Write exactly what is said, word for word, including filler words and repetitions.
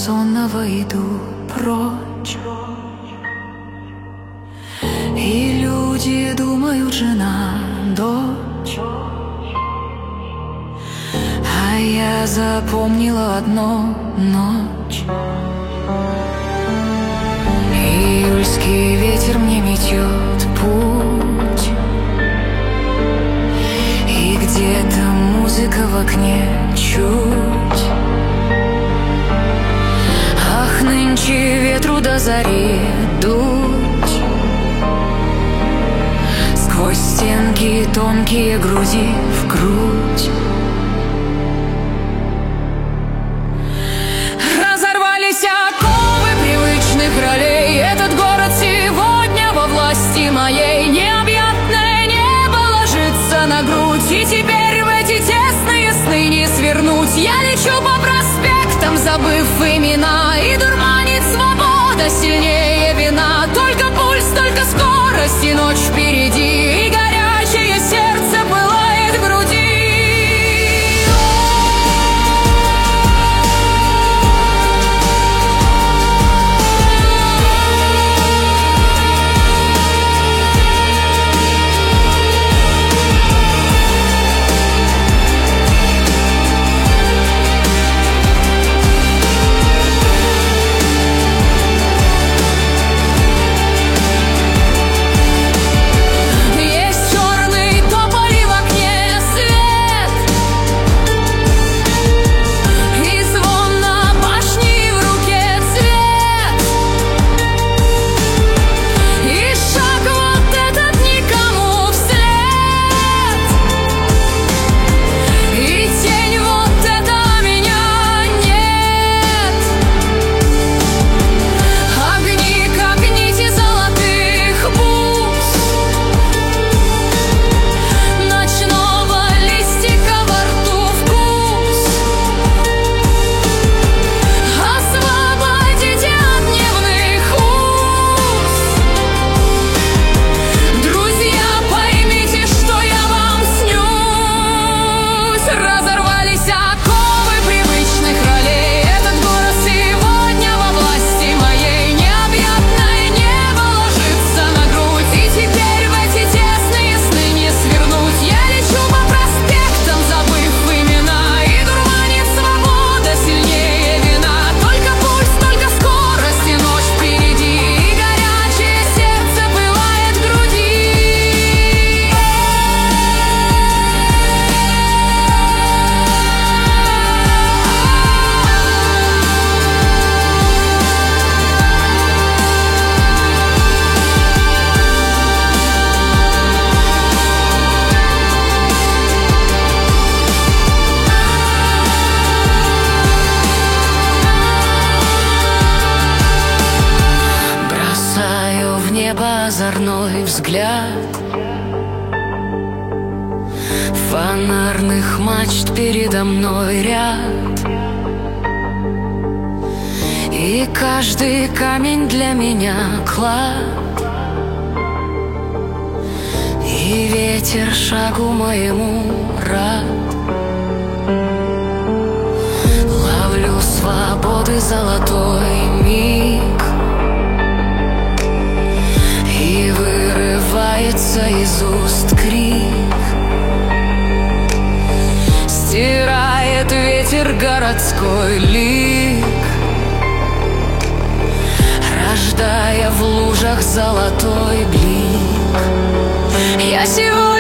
сонного иду прочь. И люди думают: жена, дочь. А я запомнила одну ночь. Июльский ветер мне метет путь, и где-то музыка в окне чуть. Ах, нынче ветру до зари дуть сквозь стенки тонкие груди в грудь. Разорвались оковы привычных ролей. Этот город сегодня во власти моей. Необъятное небо ложится на грудь, и теперь в эти тесные сны не свернуть. Я лечу по проспектам, забыв имена, и дурманит свобода сильнее вина. Только пульс, только скорость, и ночь впереди, и горячее сердце пылает в груди. Озорной взгляд фонарных мачт передо мной ряд, и каждый камень для меня клад, и ветер шагу моему рад. Ловлю свободы золотой миг, и вырывается из уст крик. Стирает ветер городской лик, рождая в лужах золотой блик. Я сегодня